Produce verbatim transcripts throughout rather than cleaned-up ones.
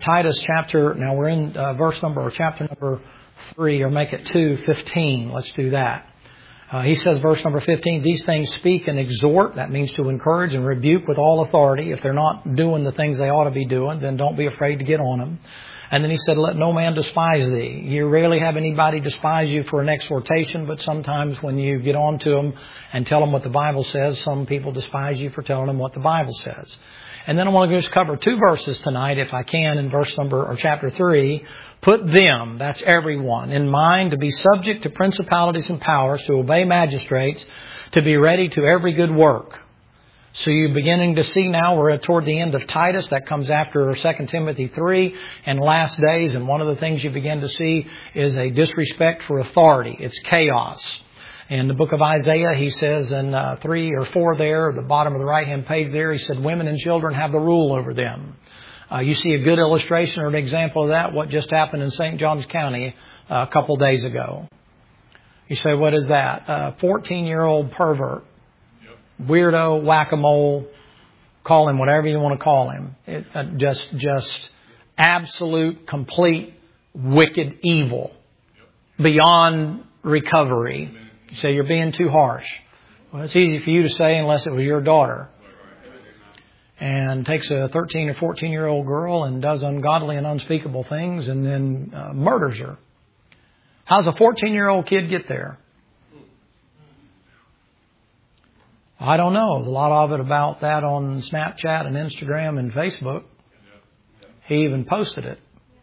Titus chapter, now we're in uh, verse number, or chapter number three, or make it two, fifteen. Let's do that. Uh, he says, verse number fifteen, these things speak and exhort. That means to encourage and rebuke with all authority. If they're not doing the things they ought to be doing, then don't be afraid to get on them. And then he said, let no man despise thee. You rarely have anybody despise you for an exhortation, but sometimes when you get on to them and tell them what the Bible says, some people despise you for telling them what the Bible says. And then I want to just cover two verses tonight, if I can, in verse number, or chapter three. Put them, that's everyone, in mind to be subject to principalities and powers, to obey magistrates, to be ready to every good work. So you're beginning to see now, we're toward the end of Titus. That comes after Second Timothy three and last days. And one of the things you begin to see is a disrespect for authority. It's chaos. In the book of Isaiah, he says in uh, three or four there, at the bottom of the right-hand page there, he said, women and children have the rule over them. Uh, you see a good illustration or an example of that, what just happened in Saint Johns County uh, a couple days ago. You say, what is that? A fourteen-year-old pervert, weirdo, whack-a-mole, call him whatever you want to call him. It, uh, just, just absolute, complete, wicked evil beyond recovery. You say, you're being too harsh. Well, it's easy for you to say unless it was your daughter. And takes a thirteen or fourteen-year-old girl and does ungodly and unspeakable things and then uh, murders her. How's a fourteen-year-old kid get there? I don't know. There's a lot of it about that on Snapchat and Instagram and Facebook. He even posted it.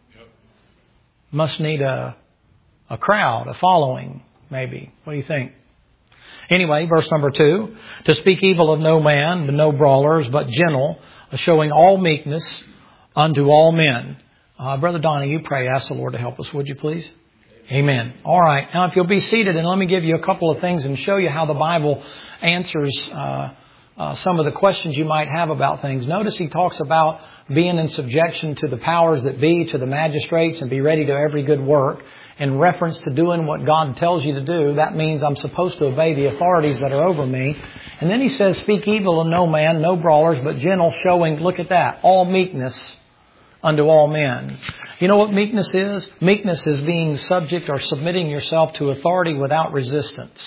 Must need a a crowd, a following, maybe. What do you think? Anyway, verse number two. To speak evil of no man, no brawlers, but gentle, showing all meekness unto all men. Uh, Brother Donnie, you pray. Ask the Lord to help us, would you please? Amen. All right. Now, if you'll be seated, and let me give you a couple of things and show you how the Bible answers uh, uh, some of the questions you might have about things. Notice he talks about being in subjection to the powers that be, to the magistrates, and be ready to every good work. In reference to doing what God tells you to do, that means I'm supposed to obey the authorities that are over me. And then he says, speak evil of no man, no brawlers, but gentle, showing, look at that, all meekness unto all men. You know what meekness is? Meekness is being subject or submitting yourself to authority without resistance.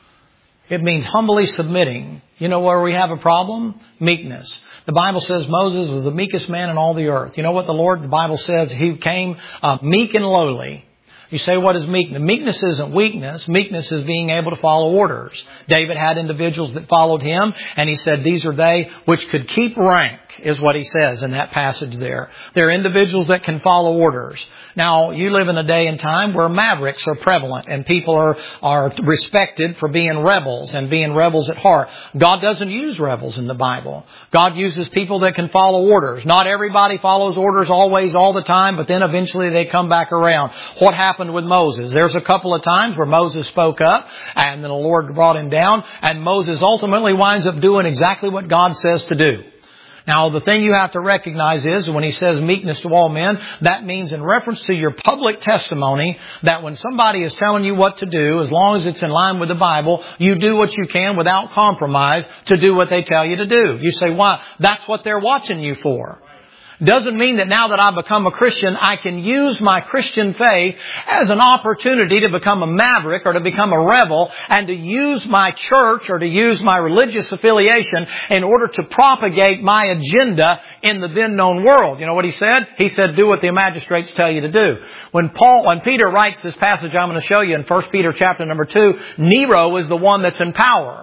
It means humbly submitting. You know where we have a problem? Meekness. The Bible says Moses was the meekest man in all the earth. You know what the Lord, the Bible says, he came uh, meek and lowly. You say, what is meekness? Meekness isn't weakness. Meekness is being able to follow orders. David had individuals that followed him, and he said, these are they which could keep rank, is what he says in that passage there. They're individuals that can follow orders. Now, you live in a day and time where mavericks are prevalent, and people are, are respected for being rebels and being rebels at heart. God doesn't use rebels in the Bible. God uses people that can follow orders. Not everybody follows orders always, all the time, but then eventually they come back around. What happened with Moses? There's a couple of times where Moses spoke up and then the Lord brought him down, and Moses ultimately winds up doing exactly what God says to do. Now, the thing you have to recognize is when he says meekness to all men, that means in reference to your public testimony that when somebody is telling you what to do, as long as it's in line with the Bible, you do what you can without compromise to do what they tell you to do. You say, why? That's what they're watching you for. Doesn't mean that now that I've become a Christian, I can use my Christian faith as an opportunity to become a maverick or to become a rebel and to use my church or to use my religious affiliation in order to propagate my agenda in the then known world. You know what he said? He said, do what the magistrates tell you to do. When Paul, when Peter writes this passage I'm going to show you in First Peter chapter number two, Nero is the one that's in power.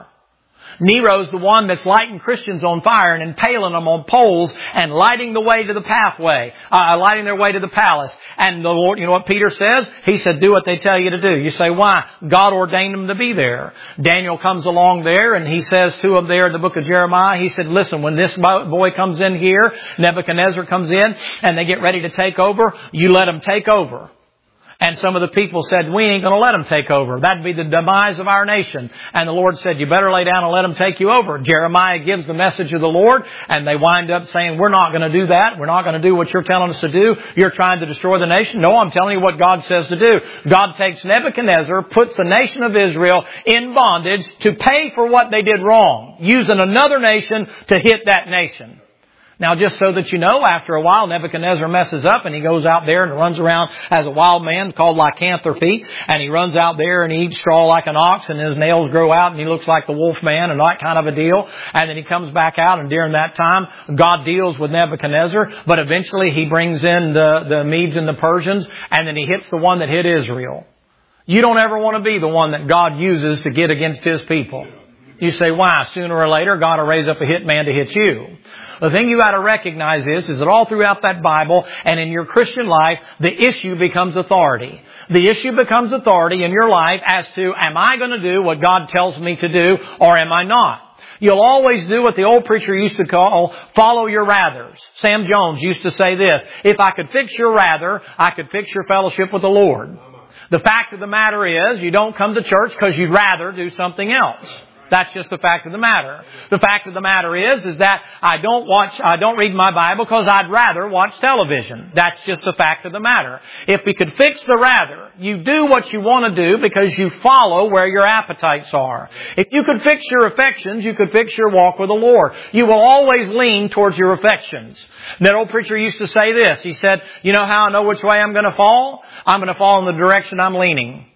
Nero's the one that's lighting Christians on fire and impaling them on poles and lighting the way to the pathway, uh, lighting their way to the palace. And the Lord, you know what Peter says? He said, do what they tell you to do. You say, why? God ordained them to be there. Daniel comes along there and he says to them there in the book of Jeremiah, he said, listen, when this boy comes in here, Nebuchadnezzar comes in and they get ready to take over, you let them take over. And some of the people said, we ain't going to let them take over. That'd be the demise of our nation. And the Lord said, you better lay down and let them take you over. Jeremiah gives the message of the Lord, and they wind up saying, we're not going to do that. We're not going to do what you're telling us to do. You're trying to destroy the nation. No, I'm telling you what God says to do. God takes Nebuchadnezzar, puts the nation of Israel in bondage to pay for what they did wrong, using another nation to hit that nation. Now, just so that you know, after a while, Nebuchadnezzar messes up and he goes out there and runs around as a wild man called lycanthropy. And he runs out there and he eats straw like an ox and his nails grow out and he looks like the wolf man and that kind of a deal. And then he comes back out and during that time, God deals with Nebuchadnezzar. But eventually he brings in the, the Medes and the Persians and then he hits the one that hit Israel. You don't ever want to be the one that God uses to get against His people. You say, why? Sooner or later, God will raise up a hit man to hit you. The thing you got to recognize is, is that all throughout that Bible and in your Christian life, the issue becomes authority. The issue becomes authority in your life as to, am I going to do what God tells me to do or am I not? You'll always do what the old preacher used to call, follow your rathers. Sam Jones used to say this, if I could fix your rather, I could fix your fellowship with the Lord. The fact of the matter is, you don't come to church because you'd rather do something else. That's just the fact of the matter. The fact of the matter is, is that I don't watch, I don't read my Bible because I'd rather watch television. That's just the fact of the matter. If we could fix the rather, you do what you want to do because you follow where your appetites are. If you could fix your affections, you could fix your walk with the Lord. You will always lean towards your affections. That old preacher used to say this. He said, you know how I know which way I'm going to fall? I'm going to fall in the direction I'm leaning.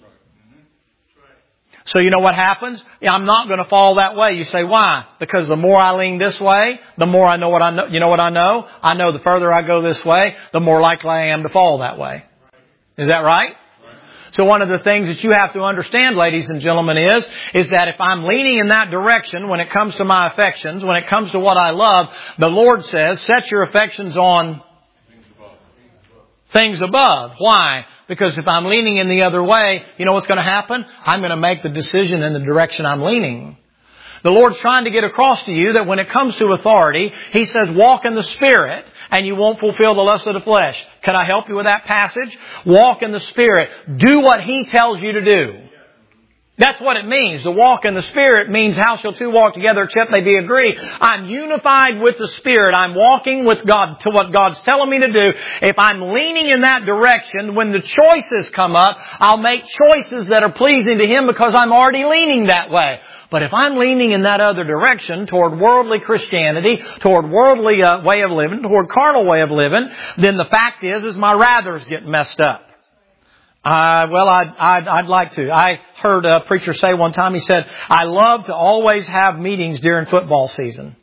So you know what happens? I'm not going to fall that way. You say, why? Because the more I lean this way, the more I know what I know. You know what I know? I know the further I go this way, the more likely I am to fall that way. Is that right? So one of the things that you have to understand, ladies and gentlemen, is, is that if I'm leaning in that direction when it comes to my affections, when it comes to what I love, the Lord says, set your affections on things above. Why? Because if I'm leaning in the other way, you know what's going to happen? I'm going to make the decision in the direction I'm leaning. The Lord's trying to get across to you that when it comes to authority, He says walk in the Spirit and you won't fulfill the lust of the flesh. Can I help you with that passage? Walk in the Spirit. Do what He tells you to do. That's what it means. To walk in the Spirit means how shall two walk together except they be agreed. I'm unified with the Spirit. I'm walking with God to what God's telling me to do. If I'm leaning in that direction, when the choices come up, I'll make choices that are pleasing to Him because I'm already leaning that way. But if I'm leaning in that other direction toward worldly Christianity, toward worldly uh, way of living, toward carnal way of living, then the fact is, is my rathers get messed up. Uh, well, I'd, I'd, I'd like to. I heard a preacher say one time, he said, I love to always have meetings during football season.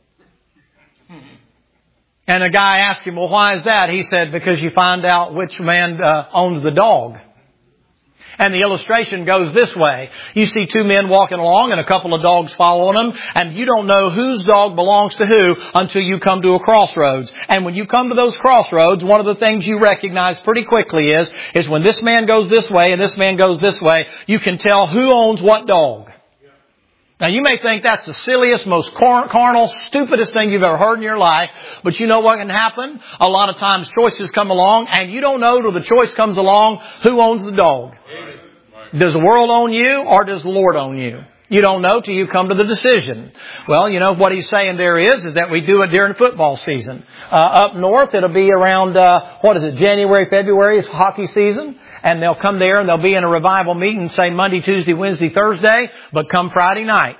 And a guy asked him, well, why is that? He said, because you find out which man uh, owns the dog. And the illustration goes this way. You see two men walking along and a couple of dogs following them, and you don't know whose dog belongs to who until you come to a crossroads. And when you come to those crossroads, one of the things you recognize pretty quickly is, is when this man goes this way and this man goes this way, you can tell who owns what dog. Now, you may think that's the silliest, most carnal, stupidest thing you've ever heard in your life. But you know what can happen? A lot of times choices come along and you don't know till the choice comes along who owns the dog. Does the world own you or does the Lord own you? You don't know till you come to the decision. Well, you know what he's saying there is, is that we do it during football season. Uh, up north, it'll be around, uh, what is it, January, February is hockey season. And they'll come there and they'll be in a revival meeting, say Monday, Tuesday, Wednesday, Thursday, but come Friday night.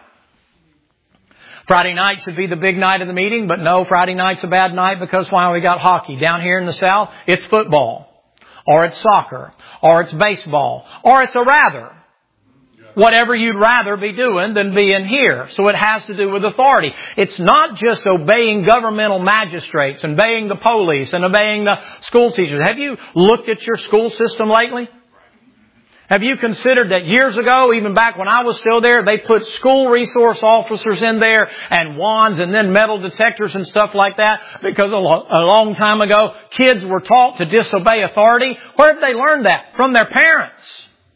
Friday night should be the big night of the meeting, but no, Friday night's a bad night because why? We got hockey. Down here in the South, it's football. Or it's soccer. Or it's baseball. Or it's a rather. Whatever you'd rather be doing than being here. So it has to do with authority. It's not just obeying governmental magistrates, and obeying the police, and obeying the school teachers. Have you looked at your school system lately? Have you considered that years ago, even back when I was still there, they put school resource officers in there and wands and then metal detectors and stuff like that? Because a, lo- a long time ago, kids were taught to disobey authority. Where did they learn that? From their parents.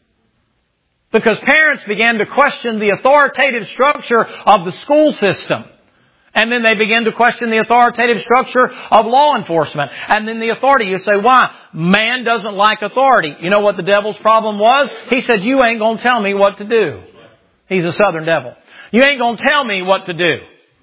Because parents began to question the authoritative structure of the school system. And then they begin to question the authoritative structure of law enforcement. And then the authority, you say, why? Man doesn't like authority. You know what the devil's problem was? He said, you ain't going to tell me what to do. He's a southern devil. You ain't going to tell me what to do.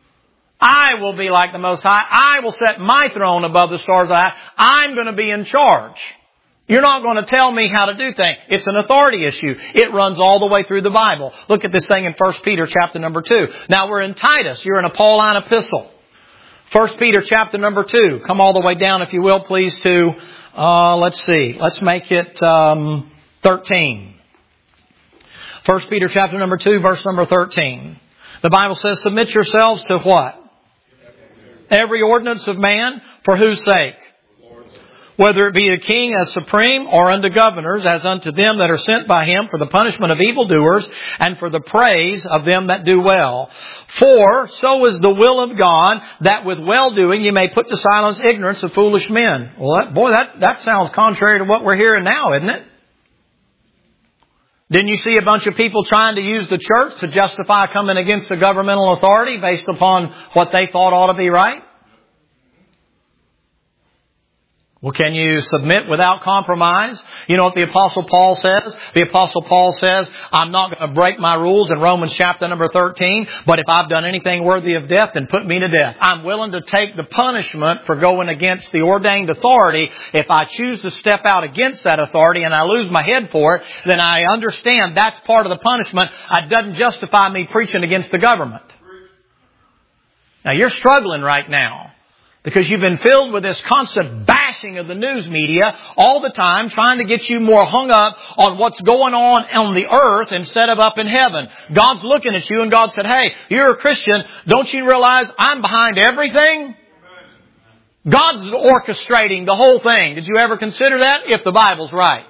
I will be like the Most High. I will set my throne above the stars of the high. I'm going to be in charge. You're not going to tell me how to do things. It's an authority issue. It runs all the way through the Bible. Look at this thing in First Peter chapter number two. Now we're in Titus. You're in a Pauline epistle. First Peter chapter number two. Come all the way down, if you will, please, to, uh, let's see. Let's make it um, thirteen. First Peter chapter number two, verse number thirteen. The Bible says, submit yourselves to what? Every ordinance of man, for whose sake? Whether it be a king as supreme or unto governors as unto them that are sent by him for the punishment of evildoers and for the praise of them that do well. For so is the will of God that with well-doing you may put to silence ignorance of foolish men. Well, that, boy, that, that sounds contrary to what we're hearing now, isn't it? Didn't you see a bunch of people trying to use the church to justify coming against the governmental authority based upon what they thought ought to be right? Well, can you submit without compromise? You know what the Apostle Paul says? The Apostle Paul says, I'm not going to break my rules in Romans chapter number thirteen, but if I've done anything worthy of death, then put me to death. I'm willing to take the punishment for going against the ordained authority. If I choose to step out against that authority and I lose my head for it, then I understand that's part of the punishment. It doesn't justify me preaching against the government. Now, you're struggling right now, because you've been filled with this constant bashing of the news media all the time, trying to get you more hung up on what's going on on the earth instead of up in heaven. God's looking at you and God said, hey, you're a Christian. Don't you realize I'm behind everything? God's orchestrating the whole thing. Did you ever consider that? If the Bible's right.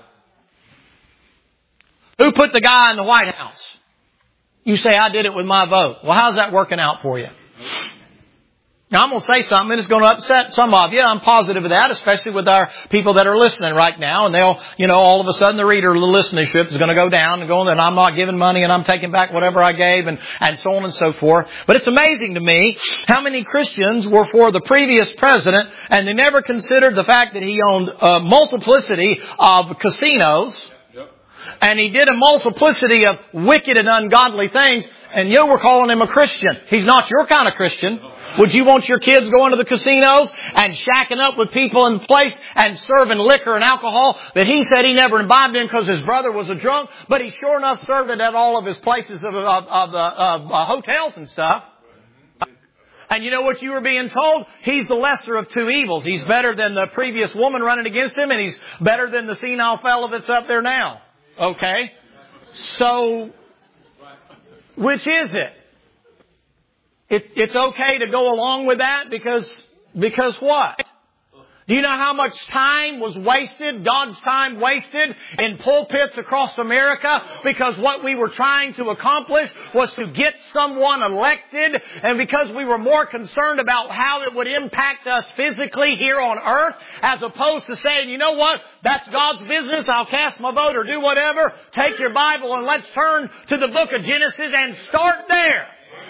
Who put the guy in the White House? You say, I did it with my vote. Well, how's that working out for you? Now, I'm going to say something and it's going to upset some of you. I'm positive of that, especially with our people that are listening right now. And they'll, you know, all of a sudden the reader, the listenership is going to go down and go, and I'm not giving money and I'm taking back whatever I gave, and, and so on and so forth. But it's amazing to me how many Christians were for the previous president and they never considered the fact that he owned a multiplicity of casinos. And he did a multiplicity of wicked and ungodly things. And you were calling him a Christian. He's not your kind of Christian. Would you want your kids going to the casinos and shacking up with people in place and serving liquor and alcohol that he said he never imbibed in because his brother was a drunk, but he sure enough served it at all of his places of, of, of, of uh, hotels and stuff? And you know what you were being told? He's the lesser of two evils. He's better than the previous woman running against him, and he's better than the senile fellow that's up there now. Okay? So, which is it? It, it's okay to go along with that because, because what? Do you know how much time was wasted, God's time wasted in pulpits across America? Because what we were trying to accomplish was to get someone elected, and because we were more concerned about how it would impact us physically here on earth, as opposed to saying, you know what, that's God's business, I'll cast my vote or do whatever. Take your Bible and let's turn to the book of Genesis and start there.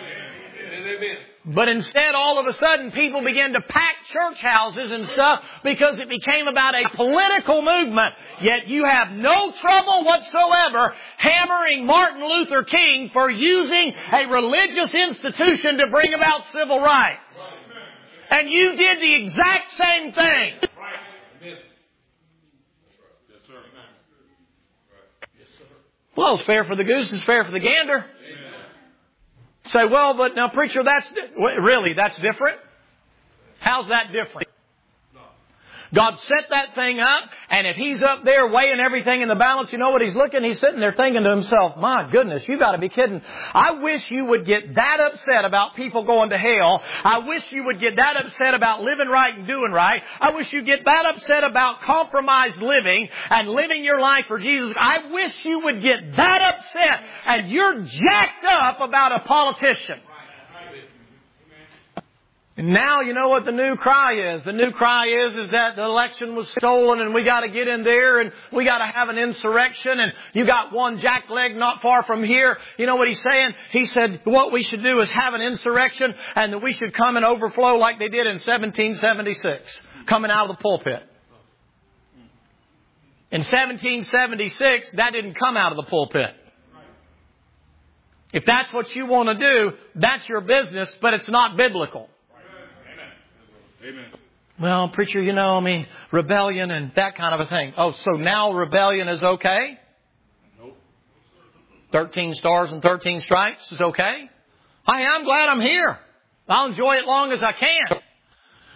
But instead, all of a sudden, people began to pack church houses and stuff because it became about a political movement. Yet you have no trouble whatsoever hammering Martin Luther King for using a religious institution to bring about civil rights. And you did the exact same thing. Well, it's fair for the goose, it's fair for the gander. Say, well, but now, preacher, that's di- really, that's different? How's that different? God set that thing up, and if He's up there weighing everything in the balance, you know what He's looking? He's sitting there thinking to Himself, my goodness, you got to be kidding. I wish you would get that upset about people going to hell. I wish you would get that upset about living right and doing right. I wish you'd get that upset about compromised living and living your life for Jesus. I wish you would get that upset, and you're jacked up about a politician. And now you know what the new cry is. The new cry is, is that the election was stolen and we got to get in there and we got to have an insurrection, and you got one jackleg not far from here. You know what he's saying? He said what we should do is have an insurrection, and that we should come and overflow like they did in seventeen seventy-six, coming out of the pulpit. In seventeen seventy-six, that didn't come out of the pulpit. If that's what you want to do, that's your business, but it's not biblical. Amen. Well, preacher, you know, I mean, rebellion and that kind of a thing. Oh, so now rebellion is okay? Nope. Thirteen stars and thirteen stripes is okay? Hey, I'm glad I'm here. I'll enjoy it long as I can.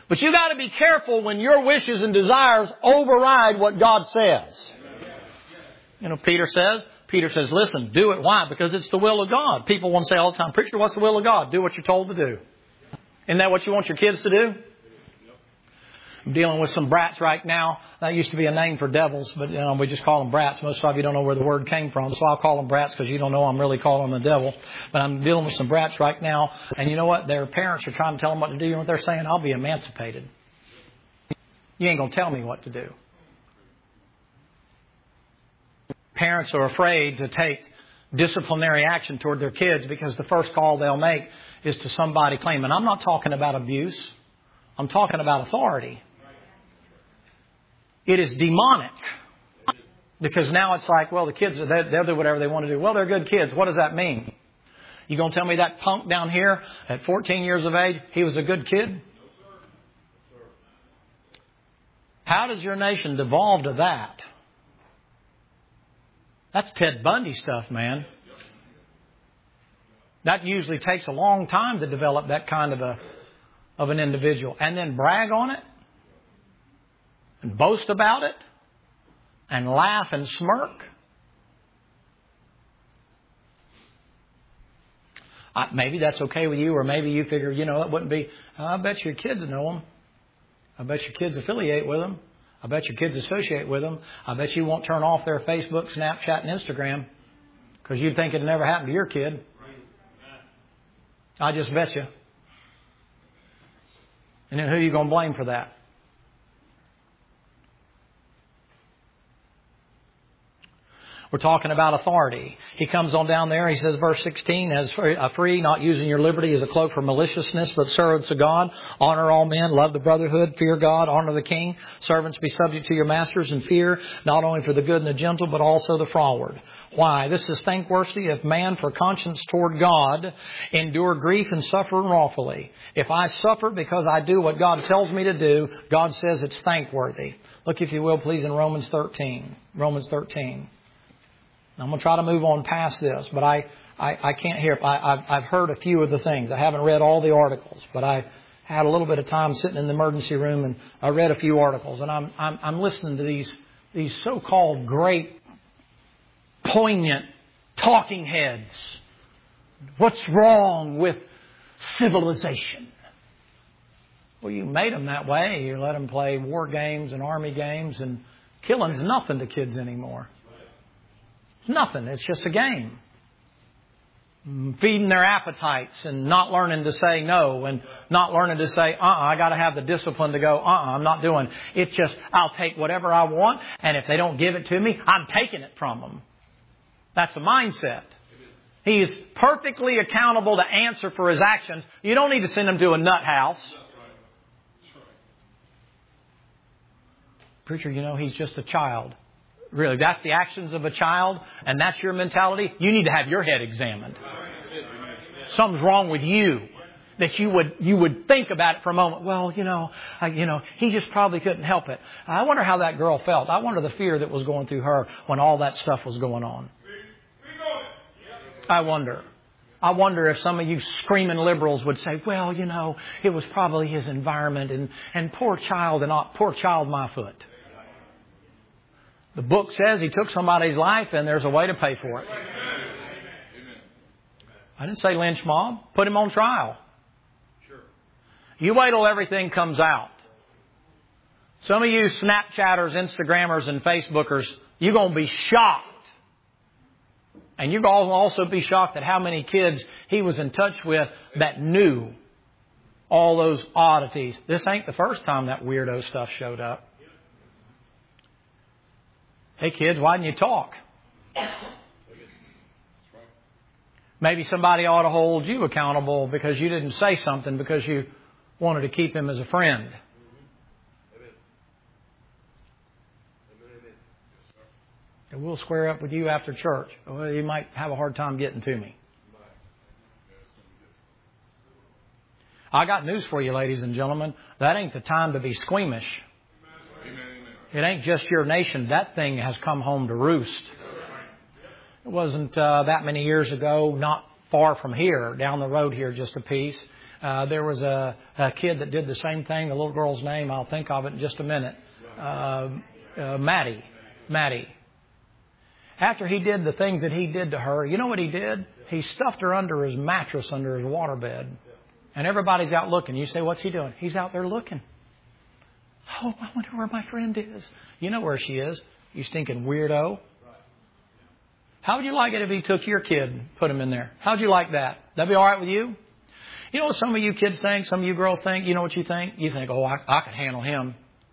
But you got to be careful when your wishes and desires override what God says. You know, Peter says, Peter says, listen, do it. Why? Because it's the will of God. People want to say all the time, preacher, what's the will of God? Do what you're told to do. Isn't that what you want your kids to do? I'm dealing with some brats right now. That used to be a name for devils, but you know, we just call them brats. Most of you don't know where the word came from, so I'll call them brats because you don't know I'm really calling them the devil. But I'm dealing with some brats right now, and you know what? Their parents are trying to tell them what to do. You know what they're saying? I'll be emancipated. You ain't going to tell me what to do. Parents are afraid to take disciplinary action toward their kids because the first call they'll make is to somebody claiming. I'm not talking about abuse. I'm talking about authority. It is demonic. Because now it's like, well, the kids, they'll do whatever they want to do. Well, they're good kids. What does that mean? You going to tell me that punk down here at fourteen years of age, he was a good kid? How does your nation devolve to that? That's Ted Bundy stuff, man. That usually takes a long time to develop that kind of a of an individual. And then brag on it and boast about it and laugh and smirk. Uh, maybe that's okay with you, or maybe you figure, you know, it wouldn't be. I bet your kids know them. I bet your kids affiliate with them. I bet your kids associate with them. I bet you won't turn off their Facebook, Snapchat, and Instagram because you'd think it'd never happen to your kid. I just bet you. And then who are you going to blame for that? We're talking about authority. He comes on down there. He says, verse sixteen, as free, not using your liberty as a cloak for maliciousness, but servants of God. Honor all men. Love the brotherhood. Fear God. Honor the king. Servants, be subject to your masters in fear, not only for the good and the gentle, but also the froward. Why? This is thankworthy if man for conscience toward God endure grief and suffer wrongfully. If I suffer because I do what God tells me to do, God says it's thankworthy. Look, if you will, please, in Romans thirteen. Romans thirteen. I'm going to try to move on past this, but I, I, I can't hear. I, I've, I've heard a few of the things. I haven't read all the articles, but I had a little bit of time sitting in the emergency room, and I read a few articles, and I'm I'm, I'm listening to these these so-called great, poignant talking heads. What's wrong with civilization? Well, you made them that way. You let them play war games and army games, and killing's nothing to kids anymore. Nothing. It's just a game. Feeding their appetites and not learning to say no and not learning to say, uh-uh, I got to have the discipline to go, uh-uh, I'm not doing. It's just, I'll take whatever I want, and if they don't give it to me, I'm taking it from them. That's a mindset. He is perfectly accountable to answer for his actions. You don't need to send him to a nut house. Preacher, you know, he's just a child. Really, that's the actions of a child, and that's your mentality. You need to have your head examined. Something's wrong with you that you would you would think about it for a moment. Well, you know, I, you know, he just probably couldn't help it. I wonder how that girl felt. I wonder the fear that was going through her when all that stuff was going on. I wonder. I wonder if some of you screaming liberals would say, well, you know, it was probably his environment and, and poor child and poor child my foot. The book says he took somebody's life and there's a way to pay for it. I didn't say lynch mob. Put him on trial. You wait till everything comes out. Some of you Snapchatters, Instagrammers, and Facebookers, you're going to be shocked. And you're going to also be shocked at how many kids he was in touch with that knew all those oddities. This ain't the first time that weirdo stuff showed up. Hey kids, why didn't you talk? Maybe somebody ought to hold you accountable because you didn't say something because you wanted to keep him as a friend. And we'll square up with you after church. Well, you might have a hard time getting to me. I got news for you, ladies and gentlemen. That ain't the time to be squeamish. It ain't just your nation. That thing has come home to roost. It wasn't uh, that many years ago, not far from here, down the road here just a piece. Uh, there was a, a kid that did the same thing. The little girl's name, I'll think of it in just a minute. Uh, uh, Maddie. Maddie. After he did the things that he did to her, you know what he did? He stuffed her under his mattress, under his waterbed. And everybody's out looking. You say, what's he doing? He's out there looking. Oh, I wonder where my friend is. You know where she is. You stinking weirdo. How would you like it if he took your kid and put him in there? How would you like that? That'd be all right with you? You know what some of you kids think? Some of you girls think? You know what you think? You think, oh, I, I could handle him.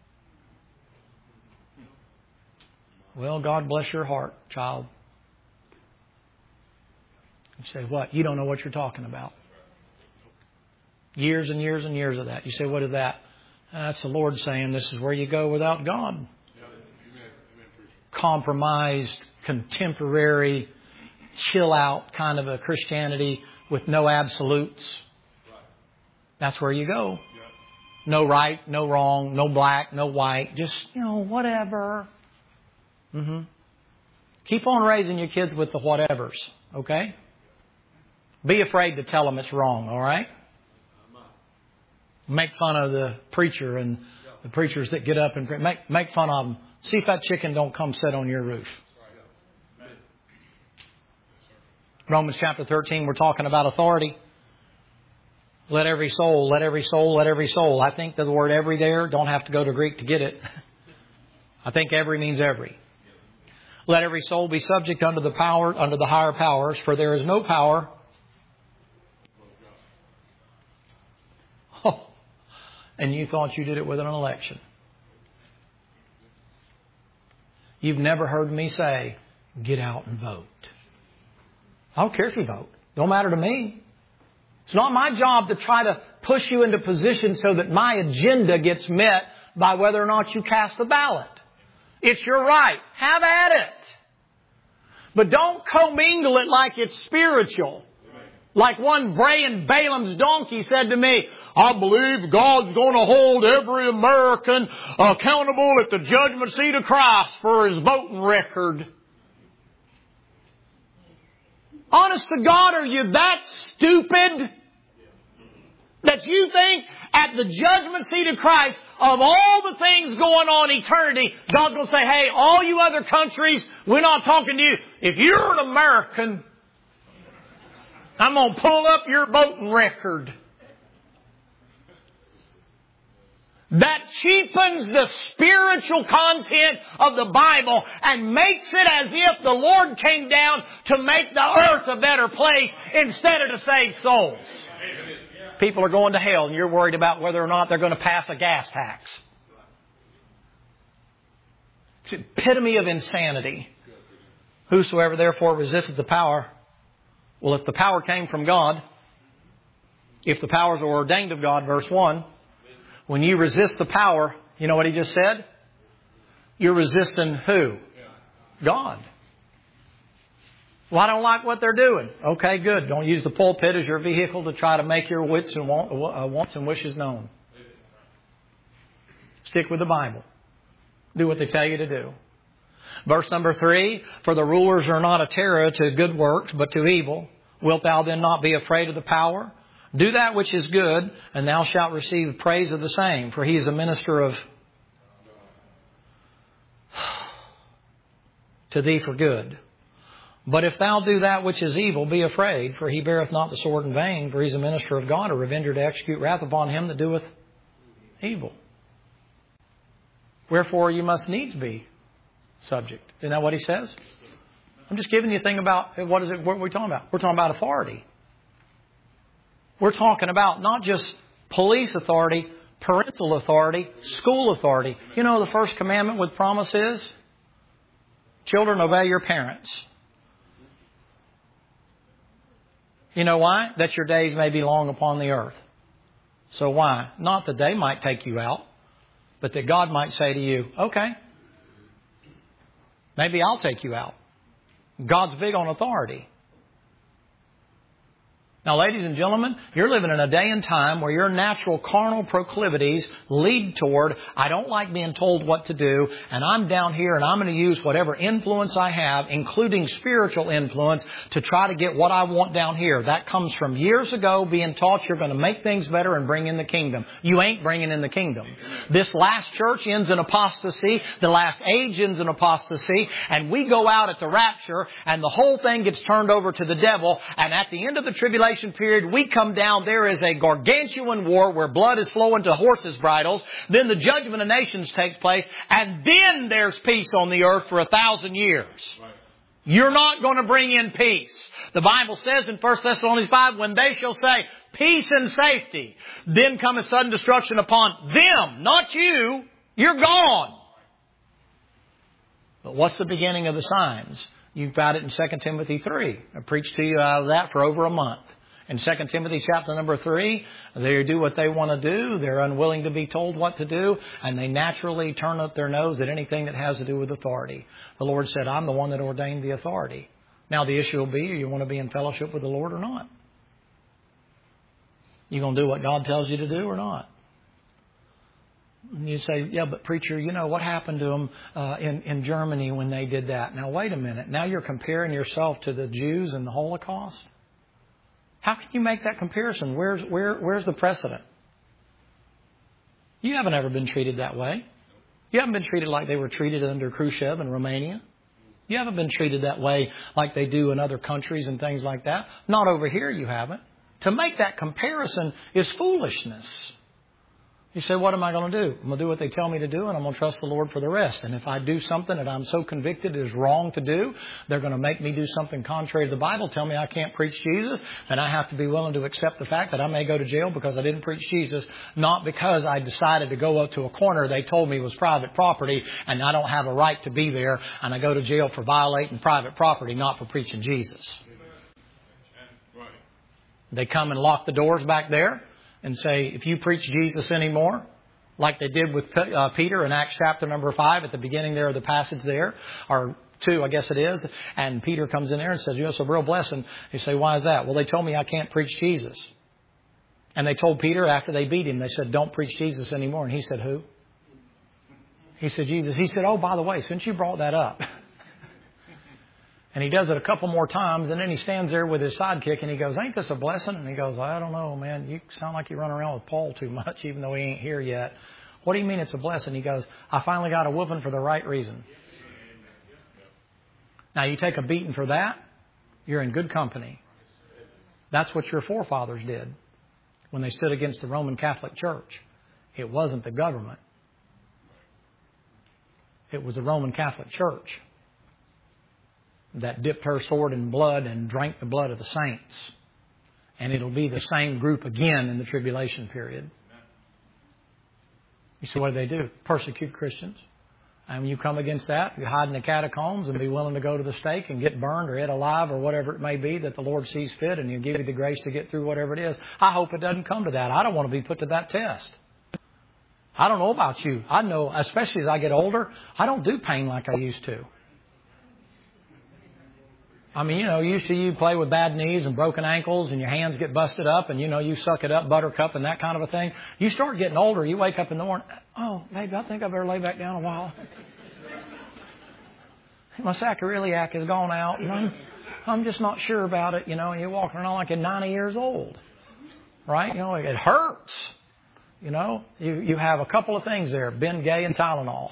Well, God bless your heart, child. You say, what? You don't know what you're talking about. Years and years and years of that. You say, what is that? That's the Lord saying this is where you go without God. Compromised, contemporary, chill out kind of a Christianity with no absolutes. That's where you go. No right, no wrong, no black, no white. Just, you know, whatever. Mm-hmm. Keep on raising your kids with the whatevers, okay? Be afraid to tell them it's wrong, all right? Make fun of the preacher and the preachers that get up and pre- make make fun of them. See if that chicken don't come sit on your roof. Romans chapter thirteen, we're talking about authority. Let every soul, let every soul, let every soul. I think the word every there, don't have to go to Greek to get it. I think every means every. Let every soul be subject unto the power, unto the higher powers, for there is no power. Oh, and you thought you did it with an election. You've never heard me say, get out and vote. I don't care if you vote. Don't matter to me. It's not my job to try to push you into position so that my agenda gets met by whether or not you cast a ballot. It's your right. Have at it. But don't commingle it like it's spiritual. Like one braying Balaam's donkey said to me, I believe God's going to hold every American accountable at the judgment seat of Christ for his voting record. Honest to God, are you that stupid that you think at the judgment seat of Christ, of all the things going on in eternity, God's going to say, hey, all you other countries, we're not talking to you. If you're an American, I'm going to pull up your voting record. That cheapens the spiritual content of the Bible and makes it as if the Lord came down to make the earth a better place instead of to save souls. People are going to hell and you're worried about whether or not they're going to pass a gas tax. It's the epitome of insanity. Whosoever therefore resisteth the power. Well, if the power came from God, if the powers are ordained of God, verse one, when you resist the power, you know what he just said? You're resisting who? God. Well, I don't like what they're doing. Okay, good. Don't use the pulpit as your vehicle to try to make your wits and want, uh, wants and wishes known. Stick with the Bible. Do what they tell you to do. Verse number three, for the rulers are not a terror to good works, but to evil. Wilt thou then not be afraid of the power? Do that which is good, and thou shalt receive praise of the same. For he is a minister of to thee for good. But if thou do that which is evil, be afraid, for he beareth not the sword in vain, for he is a minister of God, a revenger to execute wrath upon him that doeth evil. Wherefore you must needs be subject. Isn't that what he says? I'm just giving you a thing about, what is it, what are we talking about? We're talking about authority. We're talking about not just police authority, parental authority, school authority. You know the first commandment with promise is? Children, obey your parents. You know why? That your days may be long upon the earth. So why? Not that they might take you out, but that God might say to you, okay, maybe I'll take you out. God's big on authority. Now, ladies and gentlemen, you're living in a day and time where your natural carnal proclivities lead toward, I don't like being told what to do, and I'm down here and I'm going to use whatever influence I have, including spiritual influence, to try to get what I want down here. That comes from years ago being taught you're going to make things better and bring in the kingdom. You ain't bringing in the kingdom. This last church ends in apostasy. The last age ends in apostasy. And we go out at the rapture and the whole thing gets turned over to the devil. And at the end of the tribulation period, we come down, there is a gargantuan war where blood is flowing to horses' bridles. Then the judgment of nations takes place. And then there's peace on the earth for a thousand years. Right. You're not going to bring in peace. The Bible says in First Thessalonians five, when they shall say, peace and safety, then cometh sudden destruction upon them, not you. You're gone. But what's the beginning of the signs? You've got it in Second Timothy three. I preached to you out of that for over a month. In Second Timothy chapter number three, they do what they want to do. They're unwilling to be told what to do. And they naturally turn up their nose at anything that has to do with authority. The Lord said, I'm the one that ordained the authority. Now the issue will be, you want to be in fellowship with the Lord or not? You going to do what God tells you to do or not? And you say, yeah, but preacher, you know, what happened to them uh, in, in Germany when they did that? Now, wait a minute. Now you're comparing yourself to the Jews and the Holocaust? How can you make that comparison? Where's, where, where's the precedent? You haven't ever been treated that way. You haven't been treated like they were treated under Khrushchev in Romania. You haven't been treated that way like they do in other countries and things like that. Not over here, you haven't. To make that comparison is foolishness. You say, what am I going to do? I'm going to do what they tell me to do, and I'm going to trust the Lord for the rest. And if I do something that I'm so convicted is wrong to do, they're going to make me do something contrary to the Bible, tell me I can't preach Jesus, and I have to be willing to accept the fact that I may go to jail because I didn't preach Jesus, not because I decided to go up to a corner they told me was private property, and I don't have a right to be there, and I go to jail for violating private property, not for preaching Jesus. They come and lock the doors back there and say, if you preach Jesus anymore, like they did with uh, Peter in Acts chapter number five at the beginning there of the passage there, or two, I guess it is, and Peter comes in there and says, it's a real blessing. You say, why is that? Well, they told me I can't preach Jesus. And they told Peter after they beat him, they said, don't preach Jesus anymore. And he said, who? He said, Jesus. He said, oh, by the way, since you brought that up. And he does it a couple more times, and then he stands there with his sidekick, and he goes, ain't this a blessing? And he goes, I don't know, man. You sound like you run around with Paul too much, even though he ain't here yet. What do you mean it's a blessing? He goes, I finally got a whooping for the right reason. Now, you take a beating for that, you're in good company. That's what your forefathers did when they stood against the Roman Catholic Church. It wasn't the government. It was the Roman Catholic Church that dipped her sword in blood and drank the blood of the saints. And it'll be the same group again in the tribulation period. You see, what do they do? Persecute Christians. And when you come against that, you hide in the catacombs and be willing to go to the stake and get burned or eat alive or whatever it may be that the Lord sees fit, and He'll give you the grace to get through whatever it is. I hope it doesn't come to that. I don't want to be put to that test. I don't know about you. I know, especially as I get older, I don't do pain like I used to. I mean, you know, used to you play with bad knees and broken ankles and your hands get busted up and, you know, you suck it up, buttercup and that kind of a thing. You start getting older, you wake up in the morning, oh, maybe I think I better lay back down a while. My sacroiliac has gone out, and I'm, I'm just not sure about it, you know, and you're walking around like you're ninety years old, right? You know, it hurts. You know, you, you have a couple of things there, Ben Gay and Tylenol.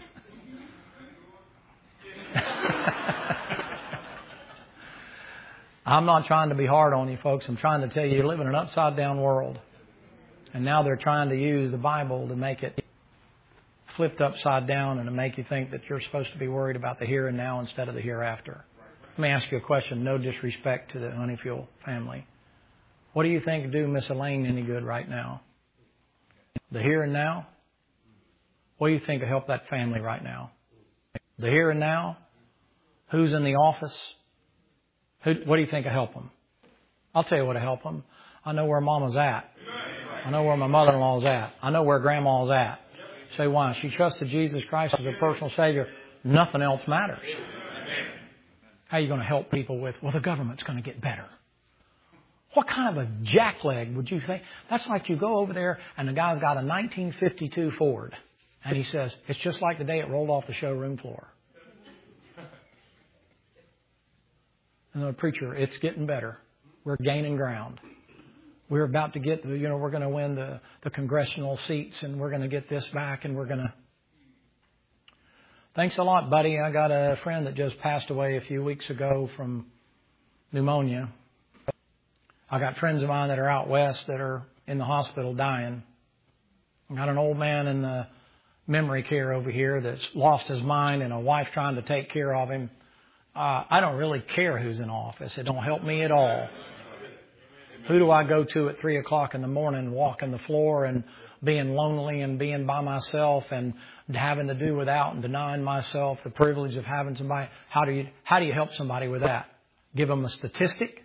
I'm not trying to be hard on you folks. I'm trying to tell you, you live in an upside down world. And now they're trying to use the Bible to make it flipped upside down and to make you think that you're supposed to be worried about the here and now instead of the hereafter. Let me ask you a question, no disrespect to the Honeyfuel family. What do you think would do Miss Elaine any good right now? The here and now? What do you think will help that family right now? The here and now? Who's in the office? Who, what do you think will help them? I'll tell you what will help them. I know where Mama's at. I know where my mother-in-law's at. I know where Grandma's at. Say why? She trusted Jesus Christ as her personal Savior. Nothing else matters. How are you going to help people with, well, the government's going to get better. What kind of a jackleg would you think? That's like you go over there and the guy's got a nineteen fifty-two Ford. And he says, it's just like the day it rolled off the showroom floor. And the preacher, it's getting better. We're gaining ground. We're about to get, you know, we're going to win the, the congressional seats and we're going to get this back and we're going to. Thanks a lot, buddy. I got a friend that just passed away a few weeks ago from pneumonia. I got friends of mine that are out west that are in the hospital dying. I got an old man in the memory care over here that's lost his mind and a wife trying to take care of him. Uh, I don't really care who's in office. It don't help me at all. Who do I go to at three o'clock in the morning, walking the floor and being lonely and being by myself and having to do without and denying myself the privilege of having somebody? How do you, how do you help somebody with that? Give them a statistic?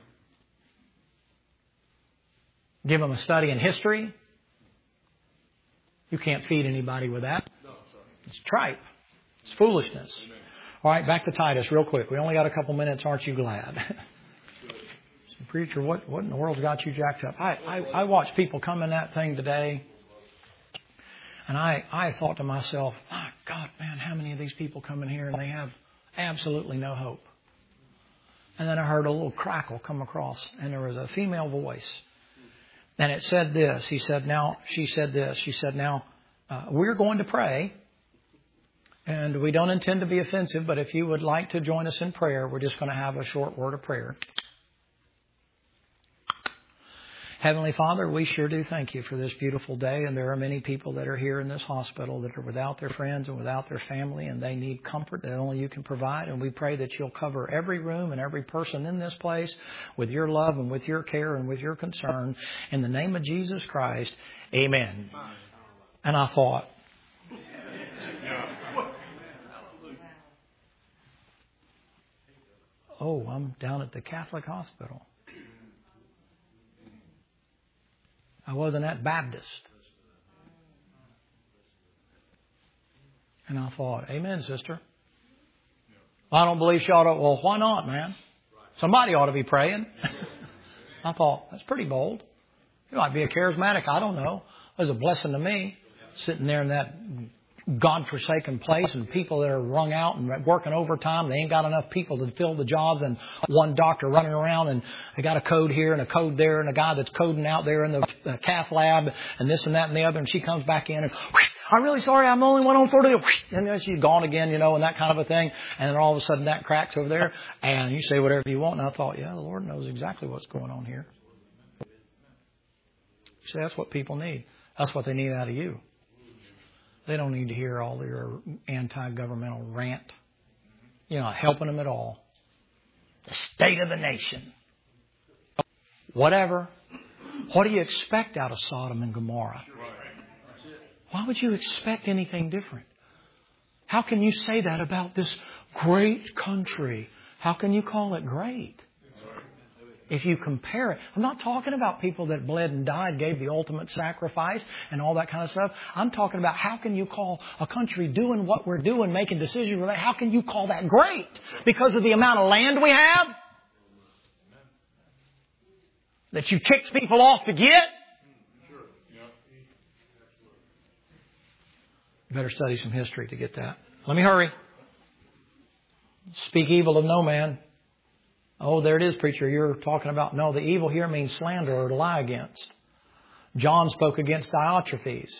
Give them a study in history? You can't feed anybody with that. It's tripe. It's foolishness. All right, back to Titus real quick. We only got a couple minutes. Aren't you glad? Preacher, what, what in the world's got you jacked up? I, I, I watched people come in that thing today. And I, I thought to myself, my God, man, how many of these people come in here and they have absolutely no hope? And then I heard a little crackle come across and there was a female voice. And it said this. He said, now, she said this. She said, now, uh, we're going to pray. And we don't intend to be offensive, but if you would like to join us in prayer, we're just going to have a short word of prayer. Heavenly Father, we sure do thank you for this beautiful day. And there are many people that are here in this hospital that are without their friends and without their family, and they need comfort that only you can provide. And we pray that you'll cover every room and every person in this place with your love and with your care and with your concern. In the name of Jesus Christ, amen. And I thought, oh, I'm down at the Catholic hospital. I wasn't at Baptist. And I thought, amen, sister. I don't believe she ought to. Well, why not, man? Somebody ought to be praying. I thought, that's pretty bold. You might be a charismatic. I don't know. It was a blessing to me sitting there in that God-forsaken place and people that are wrung out and working overtime. They ain't got enough people to fill the jobs, and one doctor running around and they got a code here and a code there and a guy that's coding out there in the cath lab and this and that and the other. And she comes back in and, I'm really sorry, I'm the only one on forty. And then she's gone again, you know, and that kind of a thing. And then all of a sudden that cracks over there and you say whatever you want. And I thought, yeah, the Lord knows exactly what's going on here. See, that's what people need. That's what they need out of you. They don't need to hear all your anti-governmental rant. You're not helping them at all. The state of the nation. Whatever. What do you expect out of Sodom and Gomorrah? Why would you expect anything different? How can you say that about this great country? How can you call it great? If you compare it, I'm not talking about people that bled and died, gave the ultimate sacrifice and all that kind of stuff. I'm talking about how can you call a country doing what we're doing, making decisions. How can you call that great? Because of the amount of land we have? That you kicked people off to get? You better study some history to get that. Let me hurry. Speak evil of no man. Oh, there it is, preacher. You're talking about, no, the evil here means slander or to lie against. John spoke against Diotrephes.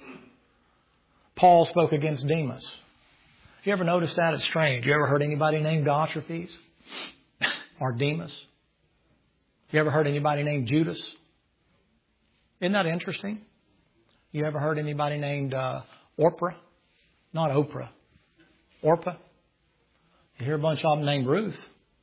Paul spoke against Demas. You ever notice that? It's strange. You ever heard anybody named Diotrephes? Or Demas? You ever heard anybody named Judas? Isn't that interesting? You ever heard anybody named uh, Orpah? Not Oprah. Orpah? You hear a bunch of them named Ruth.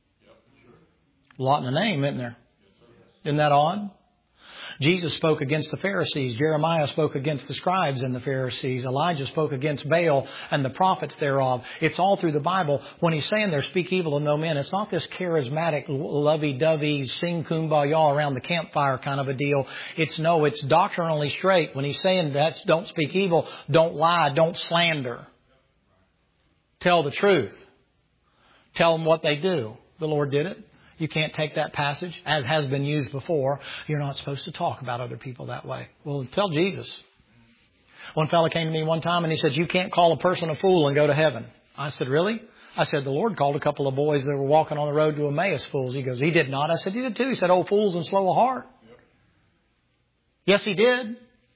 A lot in the name, isn't there? Isn't that odd? Jesus spoke against the Pharisees. Jeremiah spoke against the scribes and the Pharisees. Elijah spoke against Baal and the prophets thereof. It's all through the Bible. When he's saying there, speak evil of no men, it's not this charismatic, lovey-dovey, sing kumbaya around the campfire kind of a deal. It's no, it's doctrinally straight. When he's saying that, don't speak evil, don't lie, don't slander. Tell the truth. Tell them what they do. The Lord did it. You can't take that passage, as has been used before. You're not supposed to talk about other people that way. Well, tell Jesus. One fellow came to me one time and he said, you can't call a person a fool and go to heaven. I said, really? I said, the Lord called a couple of boys that were walking on the road to Emmaus fools. He goes, he did not. I said, he did too. He said, oh, fools and slow of heart. Yep. Yes, he did.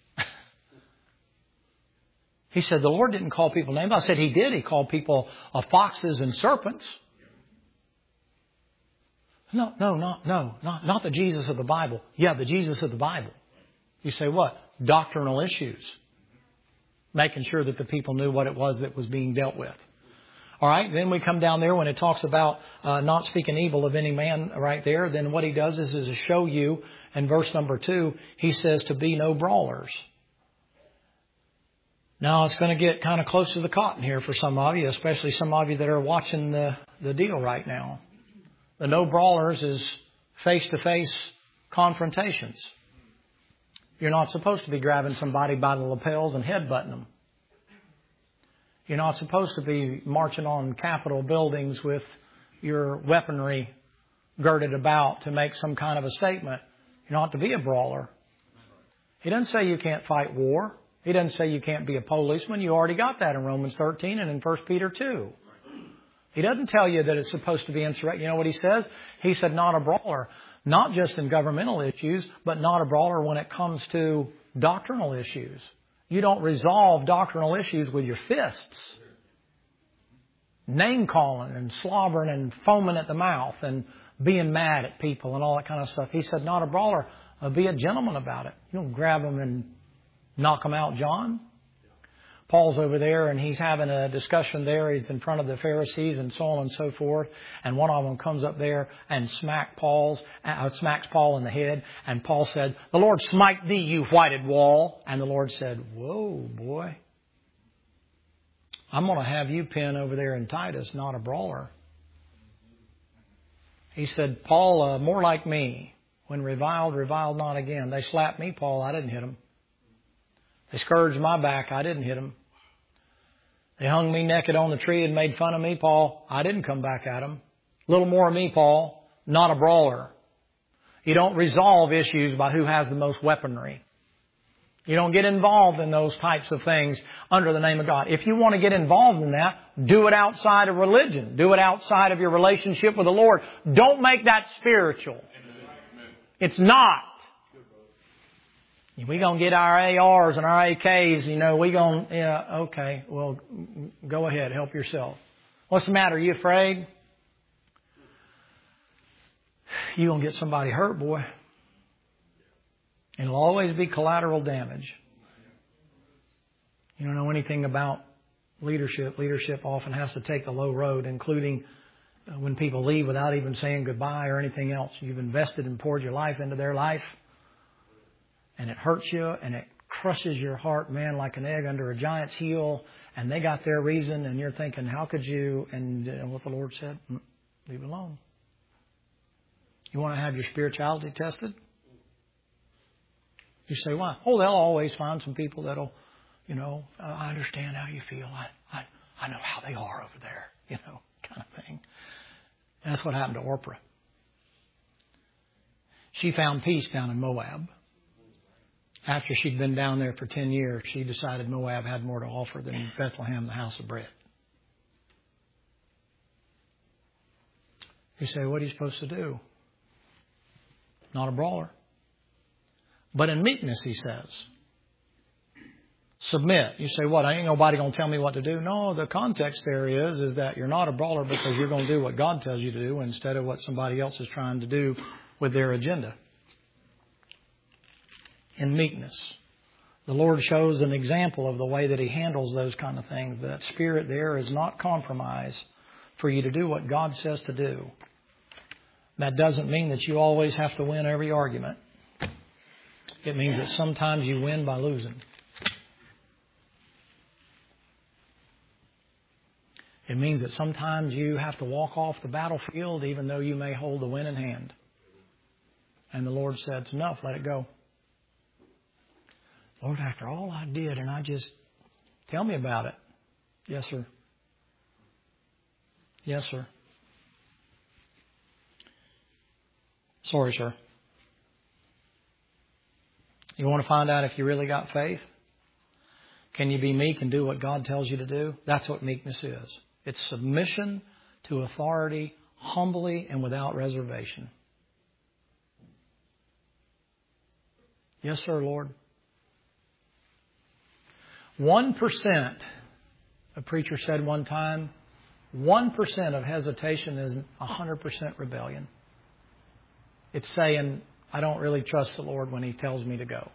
He said, the Lord didn't call people names. I said, he did. He called people uh, foxes and serpents. No, no, no, no, not, not the Jesus of the Bible. Yeah, the Jesus of the Bible. You say what? Doctrinal issues. Making sure that the people knew what it was that was being dealt with. All right, then we come down there when it talks about uh, not speaking evil of any man right there. Then what he does is, is to show you in verse number two, he says to be no brawlers. Now it's going to get kind of close to the cotton here for some of you, especially some of you that are watching the, the deal right now. The no brawlers is face-to-face confrontations. You're not supposed to be grabbing somebody by the lapels and headbutting them. You're not supposed to be marching on Capitol buildings with your weaponry girded about to make some kind of a statement. You're not to be a brawler. He doesn't say you can't fight war. He doesn't say you can't be a policeman. You already got that in Romans thirteen and in First Peter two. He doesn't tell you that it's supposed to be insurrection. You know what he says? He said not a brawler. Not just in governmental issues, but not a brawler when it comes to doctrinal issues. You don't resolve doctrinal issues with your fists. Name calling and slobbering and foaming at the mouth and being mad at people and all that kind of stuff. He said not a brawler. Uh, be a gentleman about it. You don't grab them and knock them out, John. Paul's over there and he's having a discussion there. He's in front of the Pharisees and so on and so forth. And one of them comes up there and smack Paul's, uh, smacks Paul in the head. And Paul said, the Lord smite thee, you whited wall. And the Lord said, whoa, boy. I'm going to have you pin over there in Titus, not a brawler. He said, Paul, uh, more like me. When reviled, reviled not again. They slapped me, Paul. I didn't hit them. They scourged my back. I didn't hit them. They hung me naked on the tree and made fun of me, Paul. I didn't come back at them. A little more of me, Paul. Not a brawler. You don't resolve issues by who has the most weaponry. You don't get involved in those types of things under the name of God. If you want to get involved in that, do it outside of religion. Do it outside of your relationship with the Lord. Don't make that spiritual. It's not. We're going to get our A Rs and our A Ks, you know, we're going to, yeah, okay, well, go ahead, help yourself. What's the matter? Are you afraid? You're going to get somebody hurt, boy. And it'll always be collateral damage. You don't know anything about leadership. Leadership often has to take the low road, including when people leave without even saying goodbye or anything else. You've invested and poured your life into their life. And it hurts you and it crushes your heart, man, like an egg under a giant's heel. And they got their reason and you're thinking, how could you? And, and what the Lord said, leave it alone. You want to have your spirituality tested? You say, why? Oh, they'll always find some people that'll, you know, uh, I understand how you feel. I, I, I know how they are over there, you know, kind of thing. And that's what happened to Orpah. She found peace down in Moab. After she'd been down there for ten years, she decided Moab had more to offer than Bethlehem, the house of bread. You say, what are you supposed to do? Not a brawler. But in meekness, he says, submit. You say, what? Ain't nobody going to tell me what to do? No, the context there is, is that you're not a brawler because you're going to do what God tells you to do instead of what somebody else is trying to do with their agenda. In meekness. The Lord shows an example of the way that He handles those kind of things. That spirit there is not compromise for you to do what God says to do. That doesn't mean that you always have to win every argument. It means that sometimes you win by losing. It means that sometimes you have to walk off the battlefield even though you may hold the winning hand. And the Lord said, it's enough, let it go. Lord, after all I did, and I just, tell me about it. Yes, sir. Yes, sir. Sorry, sir. You want to find out if you really got faith? Can you be meek and do what God tells you to do? That's what meekness is. It's submission to authority, humbly and without reservation. Yes, sir, Lord. One percent, a preacher said one time, one percent of hesitation is a hundred percent rebellion. It's saying, I don't really trust the Lord when He tells me to go.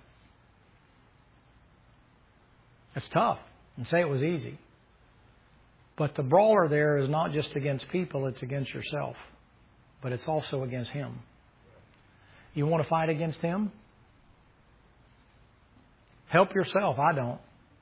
It's tough. And say it was easy. But the brawler there is not just against people, it's against yourself. But it's also against Him. You want to fight against Him? Help yourself. I don't.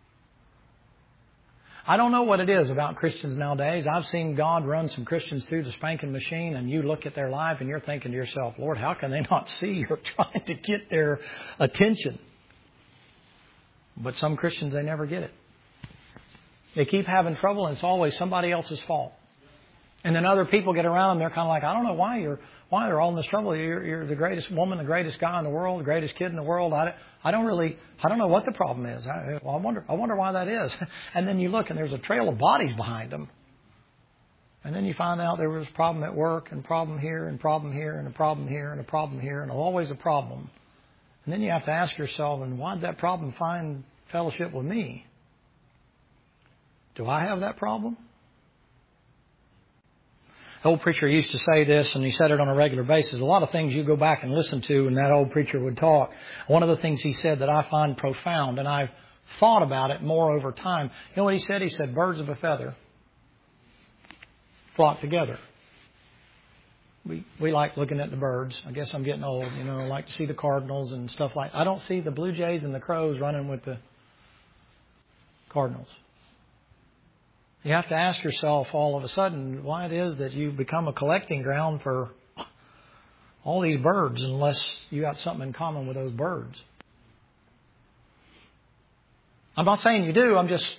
I don't know what it is about Christians nowadays. I've seen God run some Christians through the spanking machine, and you look at their life and you're thinking to yourself, Lord, how can they not see you're trying to get their attention? But some Christians, they never get it. They keep having trouble, and it's always somebody else's fault. And then other people get around them, they're kind of like, I don't know why you're why they're all in this trouble. You're, you're the greatest woman, the greatest guy in the world, the greatest kid in the world. I, I don't really, I don't know what the problem is. I, well, I wonder, I wonder why that is. And then you look, and there's a trail of bodies behind them. And then you find out there was a problem at work, and problem here, and problem here, and a problem here, and a problem here, and always a problem. And then you have to ask yourself, and why did that problem find fellowship with me? Do I have that problem? The old preacher used to say this, and he said it on a regular basis. A lot of things you go back and listen to, and that old preacher would talk. One of the things he said that I find profound, and I've thought about it more over time. You know what he said? He said, birds of a feather flock together. We we like looking at the birds. I guess I'm getting old. You know, I like to see the cardinals and stuff like that. I don't see the blue jays and the crows running with the cardinals. You have to ask yourself all of a sudden why it is that you become a collecting ground for all these birds unless you got something in common with those birds. I'm not saying you do. I'm just...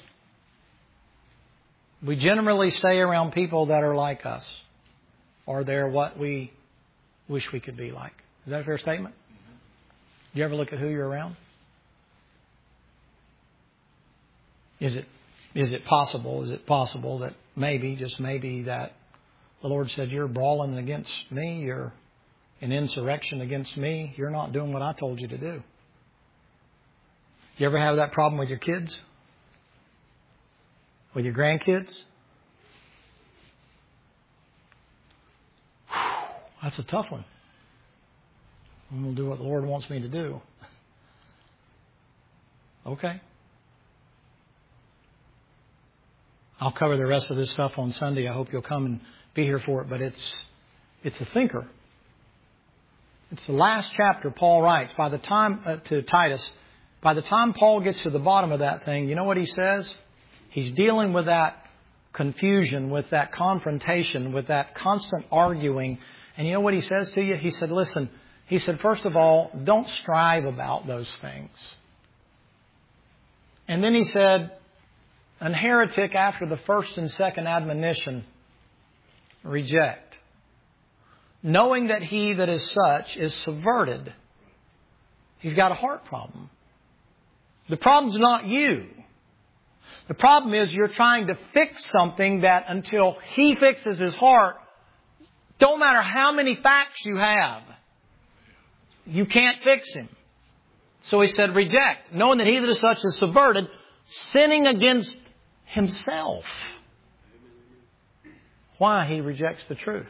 We generally stay around people that are like us. Or they're what we wish we could be like. Is that a fair statement? Do you ever look at who you're around? Is it is it possible? Is it possible that maybe, just maybe, that the Lord said, you're brawling against me, you're in insurrection against me, you're not doing what I told you to do? You ever have that problem with your kids? With your grandkids? That's a tough one. I'm going to do what the Lord wants me to do. Okay. I'll cover the rest of this stuff on Sunday. I hope you'll come and be here for it. But it's it's a thinker. It's the last chapter Paul writes. By the time uh, to Titus, by the time Paul gets to the bottom of that thing, you know what he says? He's dealing with that confusion, with that confrontation, with that constant arguing. And you know what he says to you? He said, listen, he said, first of all, don't strive about those things. And then he said, an heretic after the first and second admonition, reject. Knowing that he that is such is subverted. He's got a heart problem. The problem's not you. The problem is you're trying to fix something that until he fixes his heart, don't matter how many facts you have, you can't fix him. So he said, reject. Knowing that he that is such is subverted, sinning against himself. Why? He rejects the truth.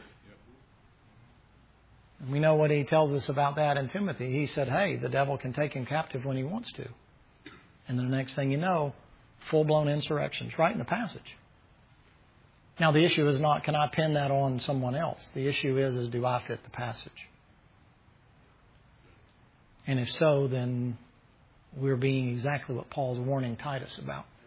And we know what he tells us about that in Timothy. He said, hey, the devil can take him captive when he wants to. And the next thing you know, full-blown insurrections, right in the passage. Now, the issue is not, can I pin that on someone else? The issue is, is do I fit the passage? And if so, then we're being exactly what Paul's warning Titus about.